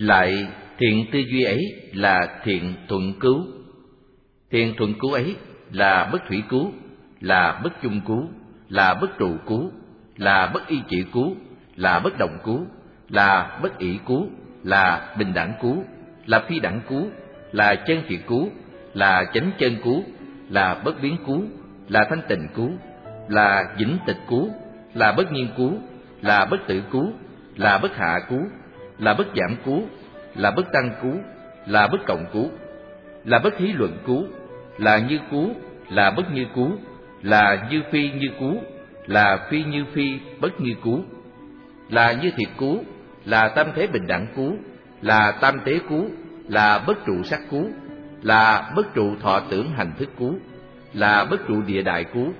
Lại thiện tư duy ấy là thiện thuận cứu. Thiện thuận cứu ấy là bất thủy cứu, là bất chung cứu, là bất trụ cứu, là bất y chỉ cứu, là bất động cứu, là bất ỷ cứu, là bình đẳng cứu, là phi đẳng cứu, là chân thiện cứu, là chánh chân cứu, là bất biến cứu, là thanh tịnh cứu, là vĩnh tịch cứu, là bất nhiên cứu, là bất tử cứu, là bất hạ cứu, là bất giảm cứu, là bất tăng cứu, là bất cộng cứu, là bất thí luận cứu, là như cứu, là bất như cứu, là như phi như cứu, là phi như phi bất như cứu, là như thiệt cứu, là tam thế bình đẳng cứu, là tam tế cứu, là bất trụ sắc cứu, là bất trụ thọ tưởng hành thức cứu, là bất trụ địa đại cứu,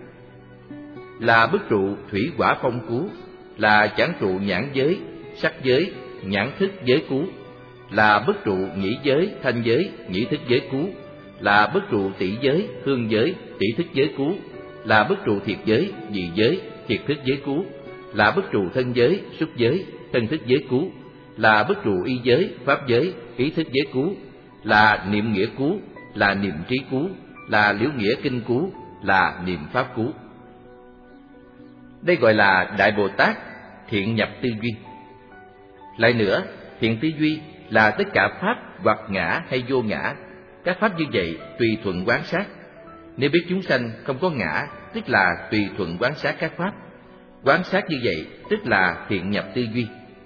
là bất trụ thủy hỏa phong cứu, là chẳng trụ nhãn giới, sắc giới, nhãn thức giới cứu, là bất trụ nhĩ giới, thanh giới, nhĩ thức giới cứu, là bất trụ tỷ giới, hương giới, tỷ thức giới cứu, là bất trụ thiệt giới, dị giới, thiệt thức giới cứu, là bất trụ thân giới, xúc giới, thân thức giới cứu, là bất trụ y giới, pháp giới, ý thức giới cứu, là niệm nghĩa cứu, là niệm trí cứu, là liễu nghĩa kinh cứu, là niệm pháp cứu. Đây gọi là Đại Bồ Tát thiện nhập tư duy. Lại nữa, thiện tư duy là tất cả pháp hoặc ngã hay vô ngã. Các pháp như vậy tùy thuận quán sát. Nếu biết chúng sanh không có ngã, tức là tùy thuận quán sát các pháp. Quán sát như vậy tức là thiện nhập tư duy.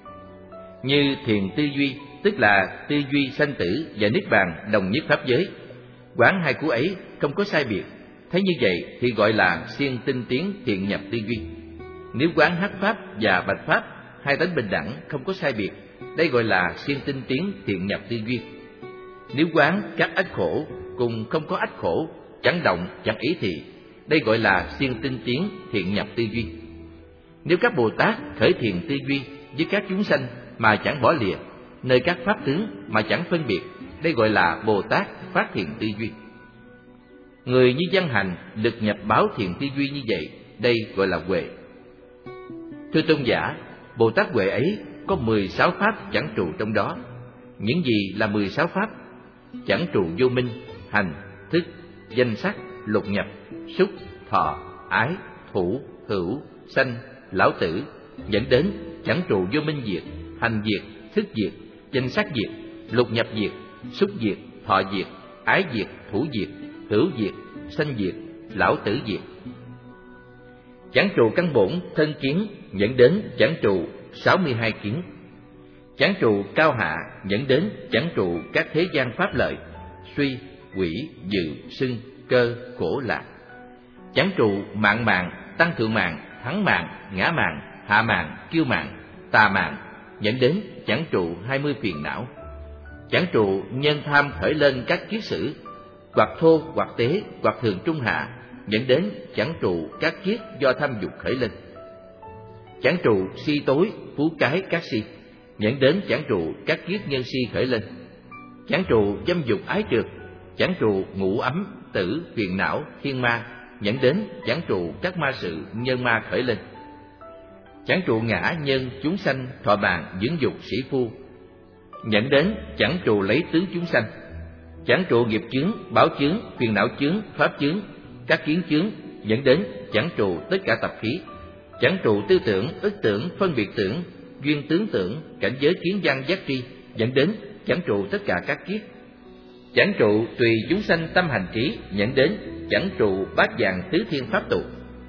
Như thiền tư duy tức là tư duy sanh tử và niết bàn đồng nhất pháp giới. Quán hai cú ấy không có sai biệt. Thấy như vậy thì gọi là siêng tinh tiến thiện nhập tư duy. Nếu quán hắc pháp và bạch pháp hai tánh bình đẳng không có sai biệt, đây gọi là siêng tinh tiến thiện nhập tư duy. Nếu quán các ách khổ cùng không có ách khổ, chẳng động chẳng ý thị, đây gọi là siêng tinh tiến thiện nhập tư duy. Nếu các Bồ Tát khởi thiện tư duy với các chúng sanh mà chẳng bỏ lìa, nơi các pháp tướng mà chẳng phân biệt, đây gọi là Bồ Tát phát thiện tư duy. Người như Văn Hành được nhập báo thiện tư duy như vậy, đây gọi là huệ. Thưa tôn giả, Bồ Tát huệ ấy có 16 pháp chẳng trụ trong đó. Những gì là 16 pháp? Chẳng trụ vô minh, hành, thức, danh sắc, lục nhập, xúc, thọ, ái, thủ, hữu, sanh, lão tử, dẫn đến chẳng trụ vô minh diệt, hành diệt, thức diệt, danh sắc diệt, lục nhập diệt, xúc diệt, thọ diệt, ái diệt, thủ diệt, hữu diệt, sanh diệt, lão tử diệt. Chẳng trụ căn bổn thân kiến, dẫn đến chẳng trụ 62 kiến. Chẳng trụ cao hạ, dẫn đến chẳng trụ các thế gian pháp lợi, suy, quỷ, dự, xưng, cơ, khổ lạc. Chẳng trụ mạng mạng, tăng thượng mạng, thắng mạng, ngã mạng, hạ mạng, kiêu mạng, tà mạng, dẫn đến chẳng trụ 20 phiền não. Chẳng trụ nhân tham khởi lên các kiết sử, hoặc thô, hoặc tế, hoặc thường trung hạ, dẫn đến chẳng trụ các kiết do tham dục khởi lên. Chẳng trụ si tối, phú cái các si, dẫn đến chẳng trụ các kiết nhân si khởi lên. Chẳng trụ dâm dục ái trượt, chẳng trụ ngũ ấm, tử, phiền não, thiên ma, dẫn đến chẳng trụ các ma sự nhân ma khởi lên. Chẳng trụ ngã nhân chúng sanh thọ bàn dưỡng dục sĩ phu, dẫn đến chẳng trụ lấy tướng chúng sanh. Chẳng trụ nghiệp chướng, báo chướng, phiền não chướng, pháp chướng, các kiến chướng, dẫn đến chẳng trụ tất cả tập khí. Chẳng trụ tư tưởng, ức tưởng, phân biệt tưởng, duyên tướng tưởng, cảnh giới kiến văn giác tri, dẫn đến chẳng trụ tất cả các kiết. Chẳng trụ tùy chúng sanh tâm hành trí, dẫn đến chẳng trụ bát dạng tứ thiên pháp tụ.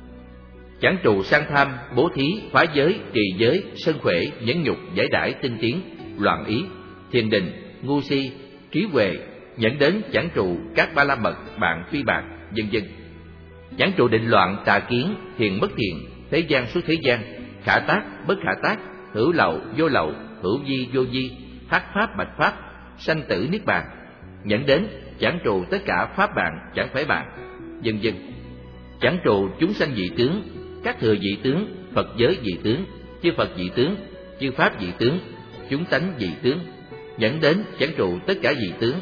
Chẳng trụ sang tham, bố thí, phá giới, trì giới, sân khỏe, nhẫn nhục, giải đãi, tinh tiến, loạn ý, thiền định, ngu si, trí huệ, dẫn đến chẳng trụ các ba la mật, bạn phi bạn, vân vân. Chẳng trụ định loạn, tà kiến, thiền bất thiện, thế gian suốt thế gian, khả tác, bất khả tác, hữu lậu, hữu vi, vô vi, hắc pháp, bạch pháp, sanh tử niết bàn, dẫn đến chẳng trụ tất cả pháp bạn, chẳng phải bạn, vân vân. Chẳng trụ chúng sanh dị tướng, các thừa dị tướng, Phật giới dị tướng, chư Phật dị tướng, chư Pháp dị tướng, chúng tánh dị tướng, dẫn đến chẳng trụ tất cả dị tướng.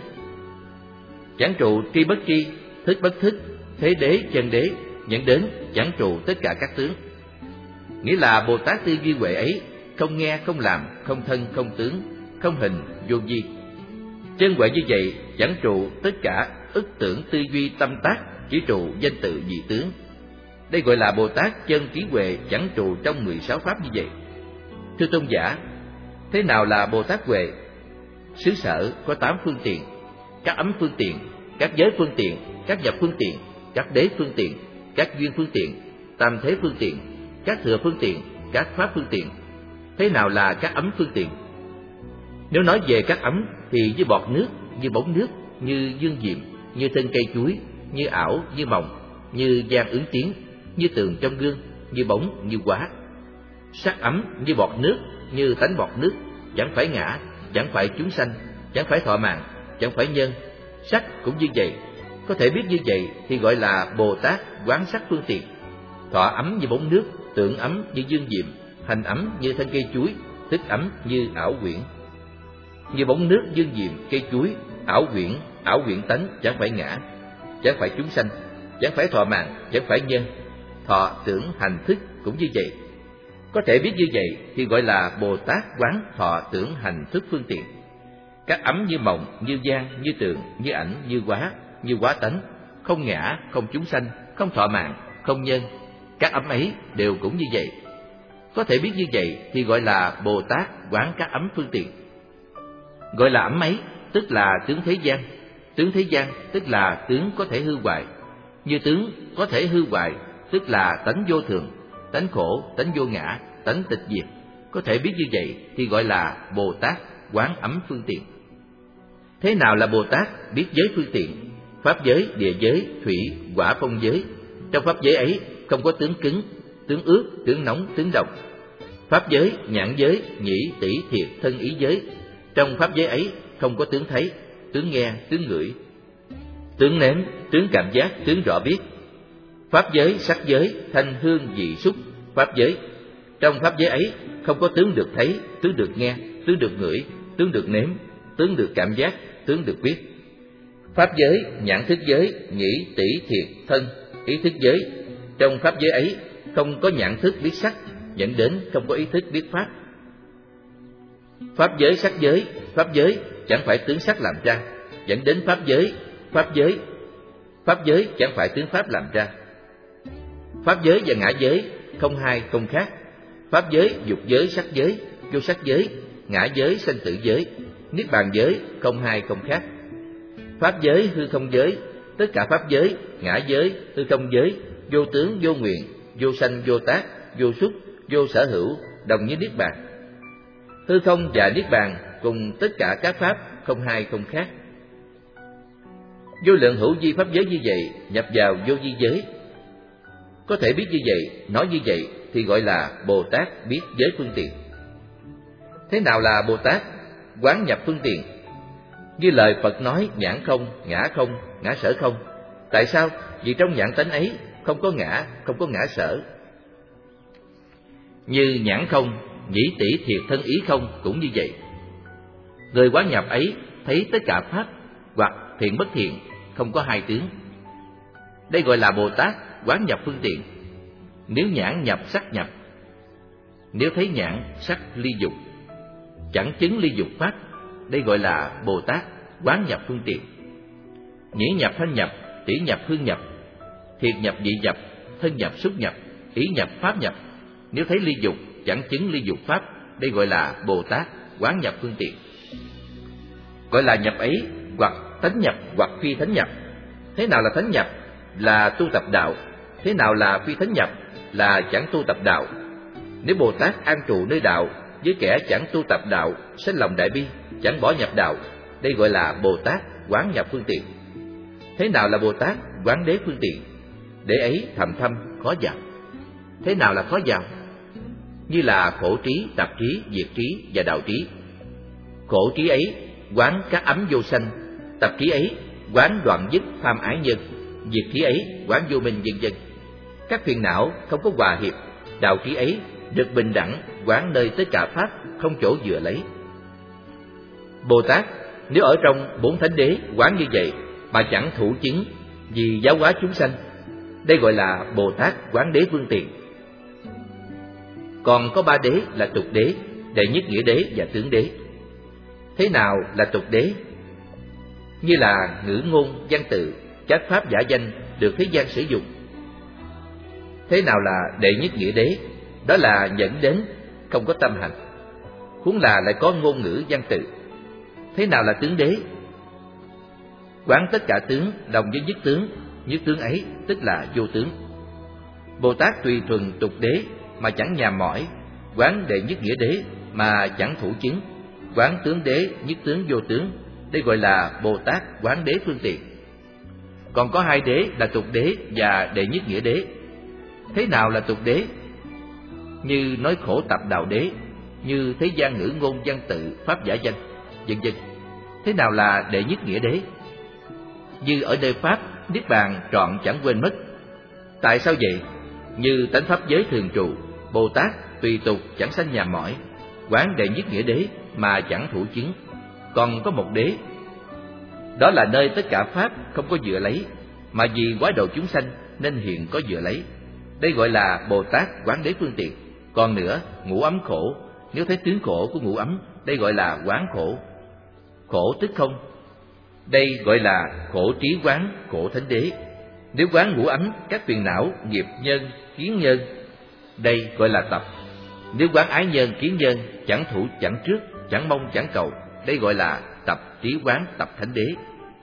Chẳng trụ tri bất tri, thức bất thức, thế đế chân đế, dẫn đến chẳng trụ tất cả các tướng. Nghĩa là Bồ Tát tư duy huệ ấy không nghe không làm, không thân không tướng, không hình, vô vi. Chân huệ như vậy chẳng trụ tất cả ức tưởng tư duy tâm tác, chỉ trụ danh tự vị tướng. Đây gọi là Bồ Tát chân trí huệ chẳng trụ trong 16 pháp như vậy. Thưa tôn giả, thế nào là Bồ Tát huệ? Xứ sở có 8 phương tiện: các ấm phương tiện, các giới phương tiện, các nhập phương tiện, các đế phương tiện, các duyên phương tiện, tam thế phương tiện, các thừa phương tiện, các pháp phương tiện. Thế nào là các ấm phương tiện? Nếu nói về các ấm thì như bọt nước, như bóng nước, như dương diệm, như thân cây chuối, như ảo, như mộng, như giang ứng tiếng, như tường trong gương, như bóng, như quá. Sắc ấm như bọt nước, như tánh bọt nước, chẳng phải ngã, chẳng phải chúng sanh, chẳng phải thọ mạng, chẳng phải nhân. Sắc cũng như vậy. Có thể biết như vậy thì gọi là Bồ Tát quán sắc phương tiện. Thọ ấm như bóng nước, tưởng ấm như dương diệm, hành ấm như thân cây chuối, thức ấm như ảo quyển. Như bóng nước, dương diệm, cây chuối, ảo quyển tánh, chẳng phải ngã, chẳng phải chúng sanh, chẳng phải thọ mạng, chẳng phải nhân. Thọ, tưởng, hành, thức cũng như vậy. Có thể biết như vậy thì gọi là Bồ Tát quán thọ, tưởng, hành, thức phương tiện. Các ấm như mộng, như giang, như tường, như ảnh, như quá tánh, không ngã, không chúng sanh, không thọ mạng, không nhân. Các ấm ấy đều cũng như vậy. Có thể biết như vậy thì gọi là Bồ Tát quán các ấm phương tiện. Gọi là ấm ấy tức là tướng thế gian. Tướng thế gian tức là tướng có thể hư hoại. Như tướng có thể hư hoại tức là tánh vô thường, tánh khổ, tánh vô ngã, tánh tịch diệt. Có thể biết như vậy thì gọi là Bồ Tát quán ấm phương tiện. Thế nào là Bồ Tát biết giới phương tiện? Pháp giới, địa giới, thủy, hỏa, phong giới. Trong pháp giới ấy không có tướng cứng, tướng ướt, tướng nóng, tướng độc. Pháp giới, nhãn giới, nhĩ, tỷ, thiệt, thân ý giới. Trong pháp giới ấy không có tướng thấy, tướng nghe, tướng ngửi, tướng nếm, tướng cảm giác, tướng rõ biết. Pháp giới, sắc giới, thanh hương vị xúc, pháp giới. Trong pháp giới ấy không có tướng được thấy, tướng được nghe, tướng được ngửi, tướng được nếm, tướng được cảm giác, tướng được biết. Pháp giới, nhãn thức giới, nhĩ, tỷ, thiệt, thân, ý thức giới. Trong pháp giới ấy không có nhãn thức biết sắc, dẫn đến không có ý thức biết pháp. Pháp giới, sắc giới, pháp giới chẳng phải tướng sắc làm ra, dẫn đến pháp giới chẳng phải tướng pháp làm ra. Pháp giới và ngã giới không hai không khác. Pháp giới, dục giới, sắc giới, vô sắc giới, ngã giới, sanh tử giới, niết bàn giới không hai không khác. Pháp giới, hư không giới, tất cả pháp giới, ngã giới, hư không giới, vô tướng, vô nguyện, vô sanh, vô tác, vô xuất, vô sở hữu, đồng như niết bàn. Hư không và niết bàn cùng tất cả các pháp không hai không khác. Vô lượng hữu vi pháp giới như vậy nhập vào vô vi giới. Có thể biết như vậy, nói như vậy thì gọi là Bồ Tát biết giới phương tiện. Thế nào là Bồ Tát quán nhập phương tiện? Như lời Phật nói nhãn không, ngã sở không. Tại sao? Vì trong nhãn tánh ấy không có ngã, không có ngã sở. Như nhãn không, nhĩ, tỷ, thiệt, thân ý không cũng như vậy. Người quán nhập ấy thấy tất cả pháp hoặc thiện bất thiện không có hai tướng. Đây gọi là Bồ Tát quán nhập phương tiện. Nếu nhãn nhập sắc nhập, nếu thấy nhãn sắc ly dục, chẳng chứng ly dục pháp, đây gọi là Bồ Tát quán nhập phương tiện. Nhĩ nhập thanh nhập, tỷ nhập hương nhập, thiệt nhập vị nhập, thân nhập xúc nhập, ý nhập pháp nhập. Nếu thấy ly dục, chẳng chứng ly dục pháp, đây gọi là Bồ Tát quán nhập phương tiện. Gọi là nhập ấy hoặc thánh nhập hoặc phi thánh nhập. Thế nào là thánh nhập? Là tu tập đạo. Thế nào là phi thánh nhập? Là chẳng tu tập đạo. Nếu Bồ Tát an trụ nơi đạo với kẻ chẳng tu tập đạo, sinh lòng đại bi, chẳng bỏ nhập đạo, đây gọi là Bồ Tát quán nhập phương tiện. Thế nào là Bồ Tát quán đế phương tiện? Đế ấy thầm thâm, khó vào. Thế nào là khó vào? Như là khổ trí, tập trí, diệt trí và đạo trí. Khổ trí ấy quán các ấm vô sanh, tập trí ấy quán đoạn dứt tham ái nhân, diệt trí ấy quán vô minh vân vân. Các phiền não không có hòa hiệp, đạo trí ấy được bình đẳng quán nơi tất cả pháp không chỗ dựa lấy. Bồ Tát nếu ở trong bốn thánh đế quán như vậy mà chẳng thủ chứng vì giáo hóa chúng sanh, đây gọi là Bồ Tát quán đế phương tiện. Còn có ba đế là tục đế, đệ nhất nghĩa đế và tướng đế. Thế nào là tục đế? Như là ngữ ngôn văn tự, chánh pháp giả danh được thế gian sử dụng. Thế nào là đệ nhất nghĩa đế? Đó là dẫn đến không có tâm hành, huống là lại có ngôn ngữ văn tự. Thế nào là tướng đế? Quán tất cả tướng đồng với nhất tướng ấy tức là vô tướng. Bồ Tát tùy thuần tục đế mà chẳng nhàm mỏi, quán đệ nhất nghĩa đế mà chẳng thủ chứng, quán tướng đế nhất tướng vô tướng, đây gọi là Bồ Tát quán đế phương tiện. Còn có hai đế là tục đế và đệ nhất nghĩa đế. Thế nào là tục đế? Như nói khổ tập đạo đế, như thế gian ngữ ngôn văn tự pháp giả danh, vân vân. Thế nào là đệ nhất nghĩa đế? Như ở nơi pháp niết bàn trọn chẳng quên mất. Tại sao vậy? Như tánh pháp giới thường trụ, Bồ Tát tùy tục chẳng sanh nhàm mỏi, quán đệ nhất nghĩa đế mà chẳng thủ chứng. Còn có một đế, đó là nơi tất cả pháp không có dựa lấy, mà vì quá độ chúng sanh nên hiện có dựa lấy, đây gọi là Bồ Tát quán đế phương tiện. Còn nữa, ngũ ấm khổ, nếu thấy tướng khổ của ngũ ấm, đây gọi là quán khổ. Khổ tức không, đây gọi là khổ trí quán khổ thánh đế. Nếu quán ngũ ấm các phiền não, nghiệp nhân, kiến nhân, đây gọi là tập. Nếu quán ái nhân, kiến nhân, chẳng thủ chẳng trước, chẳng mong chẳng cầu, đây gọi là tập trí quán tập thánh đế.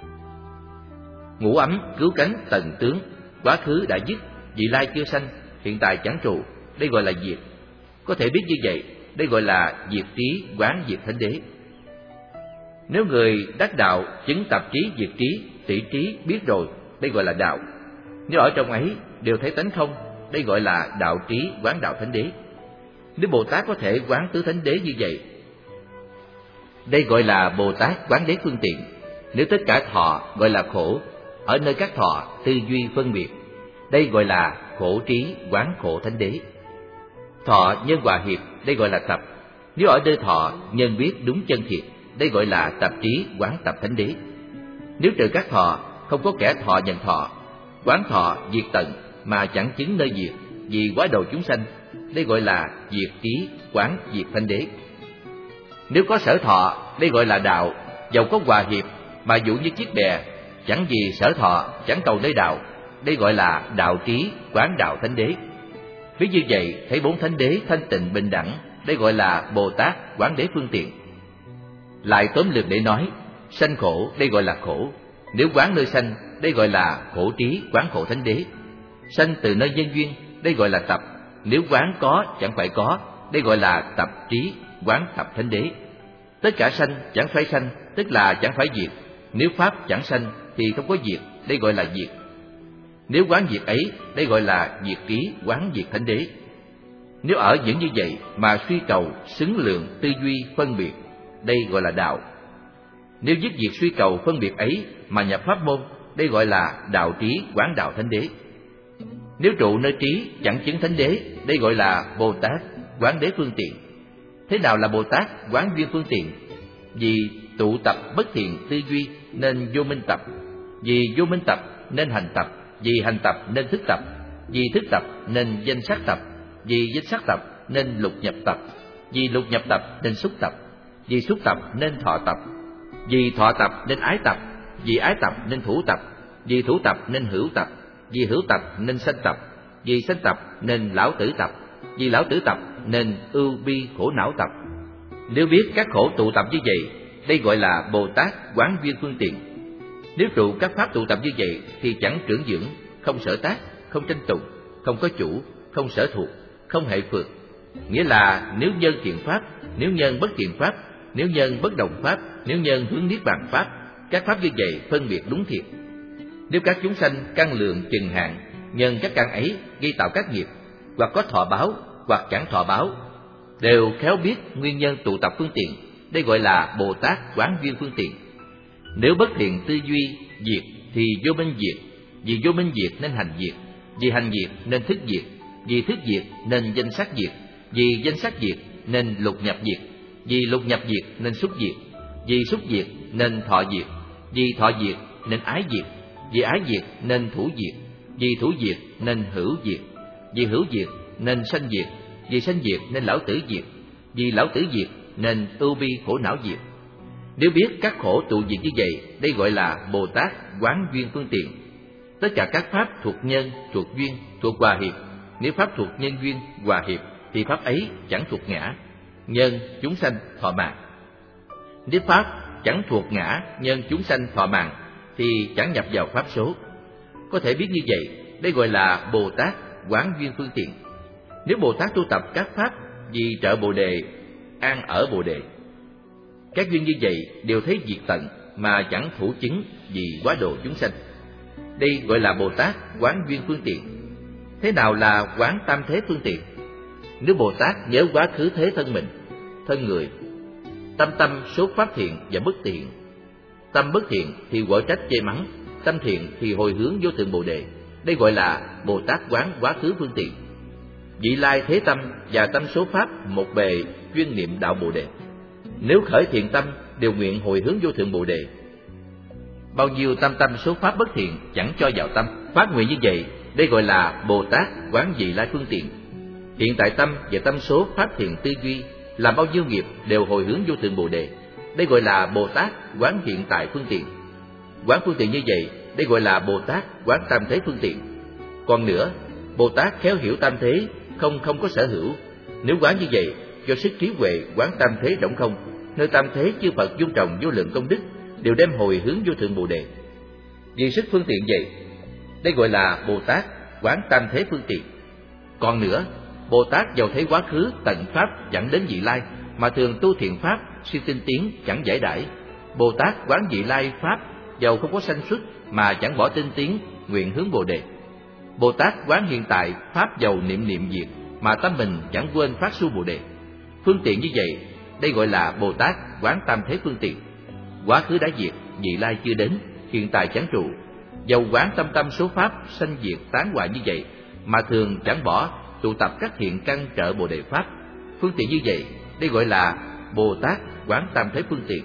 Ngũ ấm cứu cánh tần tướng, quá khứ đã dứt, vị lai chưa sanh, hiện tại chẳng trụ, đây gọi là diệt. Có thể biết như vậy, đây gọi là diệt trí quán diệt thánh đế. Nếu người đắc đạo chứng tập trí diệt trí, tỷ trí biết rồi, đây gọi là đạo. Nếu ở trong ấy đều thấy tánh không, đây gọi là đạo trí quán đạo thánh đế. Nếu Bồ Tát có thể quán tứ thánh đế như vậy, đây gọi là Bồ Tát quán đế phương tiện. Nếu tất cả thọ gọi là khổ, ở nơi các thọ tư duy phân biệt, đây gọi là khổ trí quán khổ thánh đế. Thọ nhân hòa hiệp, đây gọi là tập. Nếu ở nơi thọ nhân biết đúng chân thiệt, đây gọi là tập trí quán tập thánh đế. Nếu trừ các thọ, không có kẻ thọ nhận thọ, quán thọ diệt tận mà chẳng chứng nơi diệt, vì quá độ chúng sanh, đây gọi là diệt trí quán diệt thánh đế. Nếu có sở thọ, đây gọi là đạo, dầu có hòa hiệp mà dụ như chiếc bè, chẳng vì sở thọ, chẳng cầu nơi đạo, đây gọi là đạo trí quán đạo thánh đế. Ví như vậy, thấy bốn thánh đế thanh tịnh bình đẳng, đây gọi là Bồ Tát quán đế phương tiện. Lại tóm lược để nói, sanh khổ đây gọi là khổ. Nếu quán nơi sanh, đây gọi là khổ trí quán khổ thánh đế. Sanh từ nơi nhân duyên, đây gọi là tập. Nếu quán có chẳng phải có, đây gọi là tập trí quán tập thánh đế. Tất cả sanh chẳng phải sanh, tức là chẳng phải diệt. Nếu pháp chẳng sanh thì không có diệt, đây gọi là diệt. Nếu quán diệt ấy, đây gọi là diệt trí quán diệt thánh đế. Nếu ở vẫn như vậy mà suy cầu, xứng lượng, tư duy, phân biệt, đây gọi là đạo. Nếu dứt diệt suy cầu phân biệt ấy mà nhập pháp môn, đây gọi là đạo trí quán đạo thánh đế. Nếu trụ nơi trí chẳng chứng thánh đế, đây gọi là Bồ Tát quán đế phương tiện. Thế nào là Bồ Tát quán duyên phương tiện? Vì tụ tập bất thiện tư duy nên vô minh tập, vì vô minh tập nên hành tập, vì hành tập nên thức tập, vì thức tập nên danh sắc tập, vì danh sắc tập nên lục nhập tập, vì lục nhập tập nên xúc tập, vì xúc tập nên thọ tập, vì thọ tập nên ái tập, vì ái tập nên thủ tập, vì thủ tập nên hữu tập, vì hữu tập nên sanh tập, vì sanh tập nên lão tử tập, vì lão tử tập nên ưu bi khổ não tập. Nếu biết các khổ tụ tập như vậy, đây gọi là Bồ Tát quán duyên phương tiện. Nếu trụ các pháp tụ tập như vậy thì chẳng trưởng dưỡng, không sở tác, không tranh tụng, không có chủ, không sở thuộc, không hệ phược. Nghĩa là nếu nhân thiện pháp, nếu nhân bất thiện pháp, nếu nhân bất đồng pháp, nếu nhân hướng niết bàn pháp, các pháp như vậy phân biệt đúng thiệt. Nếu các chúng sanh căn lượng chừng hạn, nhân các căn ấy gây tạo các nghiệp, hoặc có thọ báo, hoặc chẳng thọ báo, đều khéo biết nguyên nhân tụ tập phương tiện, đây gọi là Bồ Tát quán duyên phương tiện. Nếu bất thiện tư duy diệt thì vô minh diệt, vì vô minh diệt nên hành diệt, vì hành diệt nên thức diệt, vì thức diệt nên danh sắc diệt, vì danh sắc diệt nên lục nhập diệt, vì lục nhập diệt nên xúc diệt, vì xúc diệt nên thọ diệt, vì thọ diệt nên ái diệt, vì ái diệt nên thủ diệt, vì thủ diệt nên hữu diệt, vì hữu diệt nên sanh diệt, vì sanh diệt nên lão tử diệt, vì lão tử diệt nên ưu bi khổ não diệt. Nếu biết các khổ tụ diệt như vậy, đây gọi là Bồ Tát quán duyên phương tiện. Tất cả các pháp thuộc nhân, thuộc duyên, thuộc hòa hiệp. Nếu pháp thuộc nhân duyên, hòa hiệp, thì pháp ấy chẳng thuộc ngã, nhân, chúng sanh, thọ mạng. Nếu pháp chẳng thuộc ngã, nhân, chúng sanh, thọ mạng, thì chẳng nhập vào pháp số. Có thể biết như vậy, đây gọi là Bồ Tát quán duyên phương tiện. Nếu Bồ Tát tu tập các pháp vì trợ Bồ Đề, an ở Bồ Đề, các duyên như vậy đều thấy diệt tận mà chẳng thủ chứng vì quá độ chúng sanh. Đây gọi là Bồ Tát quán duyên phương tiện. Thế nào là quán tam thế phương tiện? Nếu Bồ Tát nhớ quá khứ thế thân mình, thân người, tâm số pháp thiện và bất thiện. Tâm bất thiện thì quở trách chê mắng, tâm thiện thì hồi hướng vô thượng Bồ Đề. Đây gọi là Bồ Tát quán quá khứ phương tiện. Vị lai thế tâm và tâm số pháp một bề chuyên niệm đạo Bồ Đề. Nếu khởi thiện tâm đều nguyện hồi hướng vô thượng Bồ Đề, bao nhiêu tâm số pháp bất thiện chẳng cho vào tâm. Phát nguyện như vậy, đây gọi là Bồ Tát quán vị lai phương tiện. Hiện tại tâm và tâm số pháp thiện tư duy làm bao nhiêu nghiệp đều hồi hướng vô thượng Bồ Đề. Đây gọi là Bồ Tát quán hiện tại phương tiện. Quán phương tiện như vậy, đây gọi là Bồ Tát quán tam thế phương tiện. Còn nữa, Bồ Tát khéo hiểu tam thế, không có sở hữu. Nếu quán như vậy, do sức trí huệ quán tam thế rỗng không, nơi tam thế chư Phật dung trồng vô lượng công đức đều đem hồi hướng vô thượng Bồ Đề. Vì sức phương tiện vậy, đây gọi là Bồ Tát quán tam thế phương tiện. Còn nữa, Bồ Tát dầu thấy quá khứ tận pháp chẳng đến vị lai, mà thường tu thiện pháp siêu tinh tiến chẳng giải đãi. Bồ Tát quán vị lai pháp dầu không có sanh xuất mà chẳng bỏ tinh tiến nguyện hướng Bồ Đề. Bồ Tát quán hiện tại pháp dầu niệm diệt mà tâm mình chẳng quên phát su Bồ Đề. Phương tiện như vậy, đây gọi là Bồ Tát quán tam thế phương tiện. Quá khứ đã diệt, vị lai chưa đến, hiện tại chẳng trụ. Dầu quán tâm số pháp sanh diệt tán hoại như vậy mà thường chẳng bỏ tụ tập các thiện căn trợ Bồ Đề pháp. Phương tiện như vậy, đây gọi là Bồ Tát quán tam thế phương tiện.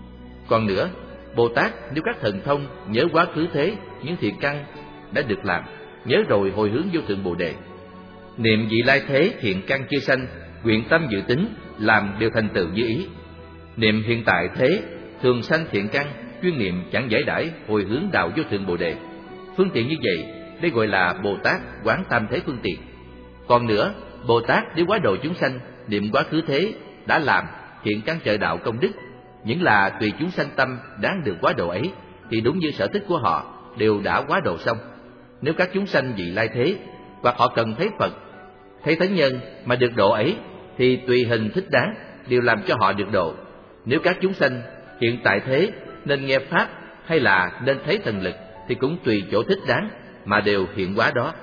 Còn nữa, Bồ Tát nếu các thần thông nhớ quá khứ thế những thiện căn đã được làm, nhớ rồi hồi hướng vô thượng Bồ Đề. Niệm vị lai thế thiện căn chưa sanh, nguyện tâm dự tính làm đều thành tựu như ý. Niệm hiện tại thế thường sanh thiện căn, chuyên niệm chẳng giải đãi hồi hướng đạo vô thượng Bồ Đề. Phương tiện như vậy, đây gọi là Bồ Tát quán tam thế phương tiện. Còn nữa, Bồ Tát nếu quá độ chúng sanh, niệm quá khứ thế đã làm thiện căn trợ đạo công đức, những là tùy chúng sanh tâm đáng được quá độ ấy, thì đúng như sở thích của họ đều đã quá độ xong. Nếu các chúng sanh vị lai thế, hoặc họ cần thấy Phật, thấy thánh nhân mà được độ ấy, thì tùy hình thích đáng đều làm cho họ được độ. Nếu các chúng sanh hiện tại thế nên nghe pháp hay là nên thấy thần lực, thì cũng tùy chỗ thích đáng mà đều hiện hóa đó.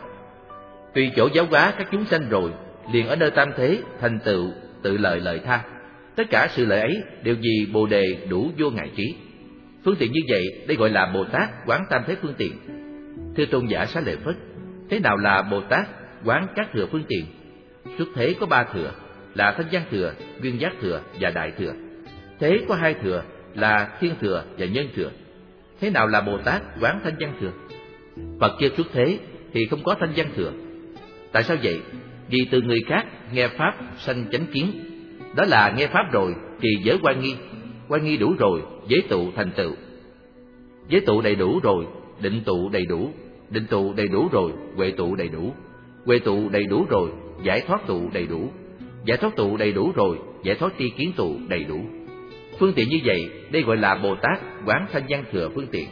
Tùy chỗ giáo hóa các chúng sanh rồi, liền ở nơi tam thế thành tựu tự lợi lợi tha. Tất cả sự lợi ấy đều vì Bồ Đề đủ vô ngại trí. Phương tiện như vậy, đây gọi là Bồ Tát quán tam thế phương tiện. Thưa tôn giả Xá Lợi Phất, thế nào là Bồ Tát quán các thừa phương tiện? Xuất thế có 3 thừa là thanh văn thừa, duyên giác thừa và đại thừa. Thế có 2 thừa là thiên thừa và nhân thừa. Thế nào là Bồ Tát quán thanh văn thừa? Phật chưa xuất thế thì không có thanh văn thừa. Tại sao vậy? Vì từ người khác nghe pháp sanh chánh kiến. Đó là nghe pháp rồi thì giới quan nghi đủ rồi, giới tụ thành tựu. Giới tụ đầy đủ rồi, định tụ đầy đủ. Định tụ đầy đủ rồi, huệ tụ đầy đủ. Huệ tụ đầy đủ rồi, giải thoát tụ đầy đủ. Giải thoát tụ đầy đủ rồi, giải thoát tri kiến tụ đầy đủ. Phương tiện như vậy, đây gọi là Bồ Tát quán thanh văn thừa phương tiện.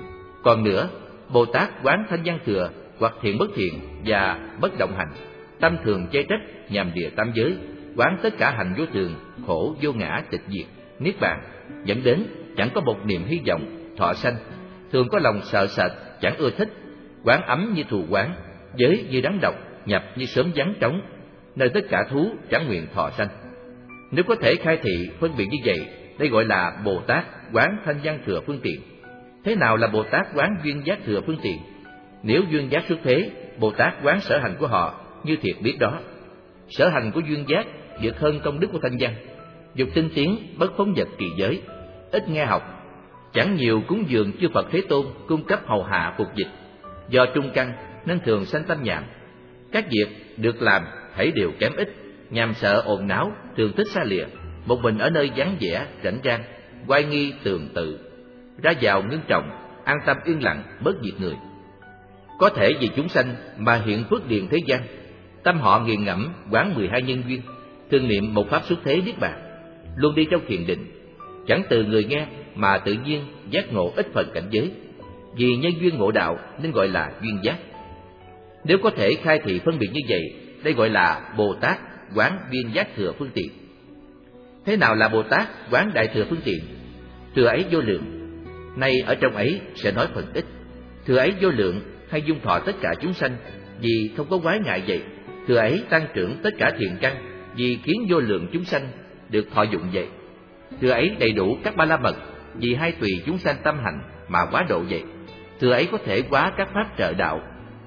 Còn nữa, Bồ Tát quán thanh văn thừa hoặc thiện bất thiện và bất động hành, tâm thường chê trách nhằm địa tam giới, quán tất cả hành vô thường, khổ vô ngã tịch diệt, niết bàn, dẫn đến chẳng có một niệm hy vọng thọ sanh, thường có lòng sợ sệt, chẳng ưa thích, quán ấm như thù quán, giới như đắng độc, nhập như sớm vắng trống, nơi tất cả thú chẳng nguyện thọ sanh. Nếu có thể khai thị phân biệt như vậy, đây gọi là Bồ Tát quán thanh văn thừa phương tiện. Thế nào là Bồ Tát quán duyên giác thừa phương tiện? Nếu duyên giác xuất thế, Bồ Tát quán sở hành của họ như thiệt biết đó. Sở hành của duyên giác vượt hơn công đức của thanh văn, dục tinh tiến bất phóng vật kỳ giới, ít nghe học, chẳng nhiều cúng dường chư Phật Thế Tôn cung cấp hầu hạ phục dịch. Do trung căn nên thường sanh tâm nhàm, các việc được làm thảy đều kém ít, nhàm sợ ồn náo, thường thích xa lìa, một mình ở nơi vắng vẻ rảnh rang, oai nghi tường tự, ra vào ngưng trọng, an tâm yên lặng, bớt việc người. Có thể vì chúng sanh mà hiện phước điền thế gian, tâm họ nghiền ngẫm quán 12 nhân duyên, thường niệm một pháp xuất thế niết bàn, luôn đi trong thiền định, chẳng từ người nghe mà tự nhiên giác ngộ ít phần cảnh giới. Vì nhân duyên ngộ đạo nên gọi là duyên giác. Nếu có thể khai thị phân biệt như vậy, đây gọi là Bồ Tát quán duyên giác thừa phương tiện. Thế nào là Bồ Tát quán đại thừa phương tiện? Thừa ấy vô lượng. Nay ở trong ấy sẽ nói phần ít. Thừa ấy vô lượng hay dung thọ tất cả chúng sanh, vì không có quái ngại vậy. Thừa ấy tăng trưởng tất cả thiện căn, vì khiến vô lượng chúng sanh được thọ dụng vậy. Thừa ấy đầy đủ các ba la mật, vì hay tùy chúng sanh tâm hành mà quá độ vậy. Thừa ấy có thể hóa các pháp trợ đạo,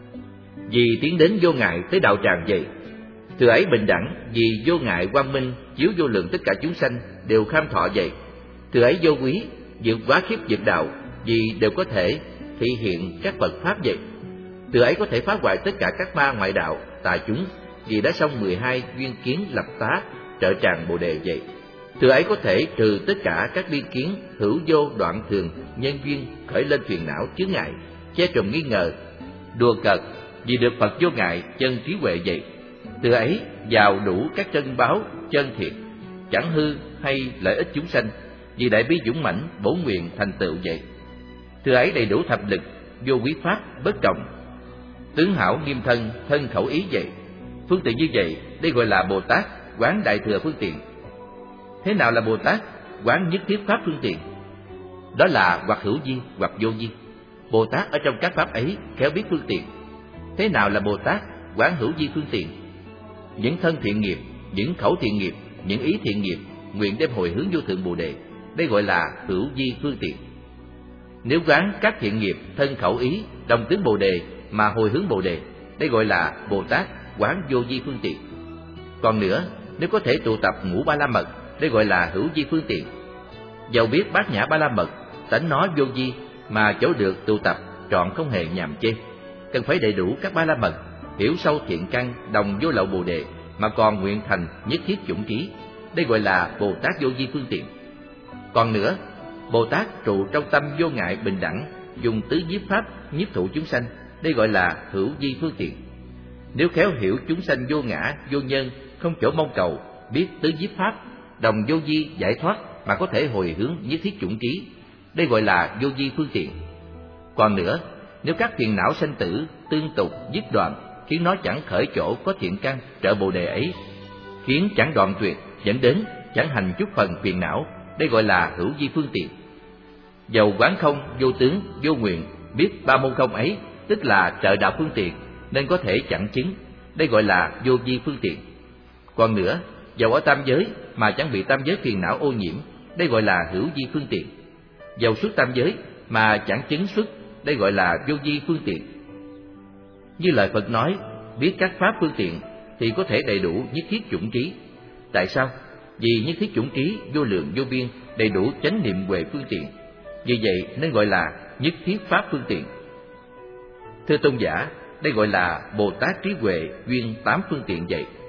vì tiến đến vô ngại tới đạo tràng vậy. Thừa ấy bình đẳng, vì vô ngại quang minh chiếu vô lượng tất cả chúng sanh đều kham thọ vậy. Thừa ấy vô quý, vượt quá khiếp vượt đạo, vì đều có thể thị hiện các Phật pháp vậy. Thừa ấy có thể phá hoại tất cả các ma ngoại đạo, tà chúng, vì đã xong 12 duyên kiến lập tá trợ tràng Bồ đề vậy. Thừa ấy có thể trừ tất cả các biên kiến hữu vô đoạn thường nhân duyên khởi lên phiền não chướng ngại, che trùm nghi ngờ, đùa cợt, vì được Phật vô ngại chân trí huệ vậy. Thừa ấy vào đủ các chân báo chân thiện, chẳng hư hay lợi ích chúng sanh, vì đại bi dũng mãnh bổ nguyện thành tựu vậy. Thừa ấy đầy đủ thập lực, vô quý pháp bất trọng, tướng hảo nghiêm thân, thân khẩu ý vậy. Phương tiện như vậy, đây gọi là Bồ Tát quán đại thừa phương tiện. Thế nào là Bồ Tát quán nhất thiết pháp phương tiện? Đó là hoặc hữu vi hoặc vô vi. Bồ Tát ở trong các pháp ấy khéo biết phương tiện. Thế nào là Bồ Tát quán hữu vi phương tiện? Những thân thiện nghiệp, những khẩu thiện nghiệp, những ý thiện nghiệp nguyện đem hồi hướng vô thượng Bồ đề, đây gọi là hữu vi phương tiện. Nếu quán các thiện nghiệp thân khẩu ý đồng tướng Bồ đề mà hồi hướng Bồ đề, đây gọi là Bồ Tát quán vô vi phương tiện. Còn nữa, nếu có thể tụ tập ngũ ba la mật, đây gọi là hữu vi phương tiện. Dầu biết bát nhã ba la mật tánh nó vô vi mà chỗ được tụ tập trọn không hề nhàm chê, cần phải đầy đủ các ba la mật, hiểu sâu thiện căn đồng vô lậu Bồ đề mà còn nguyện thành nhất thiết chủng trí, đây gọi là Bồ Tát vô vi phương tiện. Còn nữa, Bồ Tát trụ trong tâm vô ngại bình đẳng, dùng tứ nhiếp pháp nhiếp thụ chúng sanh, đây gọi là hữu vi phương tiện. Nếu khéo hiểu chúng sanh vô ngã vô nhân, không chỗ mong cầu, biết tứ nhiếp pháp đồng vô vi giải thoát mà có thể hồi hướng nhất thiết chủng trí, đây gọi là vô vi phương tiện. Còn nữa, nếu các phiền não sanh tử tương tục dứt đoạn, khiến nó chẳng khởi chỗ có thiện căn trợ Bồ đề ấy, khiến chẳng đoạn tuyệt, dẫn đến chẳng hành chút phần phiền não, đây gọi là hữu vi phương tiện. Dầu quán không, vô tướng, vô nguyện, biết ba môn không ấy, tức là trợ đạo phương tiện, nên có thể chẳng chứng, đây gọi là vô vi phương tiện. Còn nữa, dầu ở tam giới mà chẳng bị tam giới phiền não ô nhiễm, đây gọi là hữu vi phương tiện. Dầu xuất tam giới mà chẳng chứng xuất, đây gọi là vô vi phương tiện. Như lời Phật nói, biết các pháp phương tiện thì có thể đầy đủ nhất thiết chủng trí. Tại sao? Vì nhất thiết chủng trí vô lượng vô biên, đầy đủ chánh niệm huệ phương tiện. Vì vậy nên gọi là nhất thiết pháp phương tiện. Thưa tôn giả, đây gọi là Bồ Tát trí huệ duyên tám phương tiện vậy.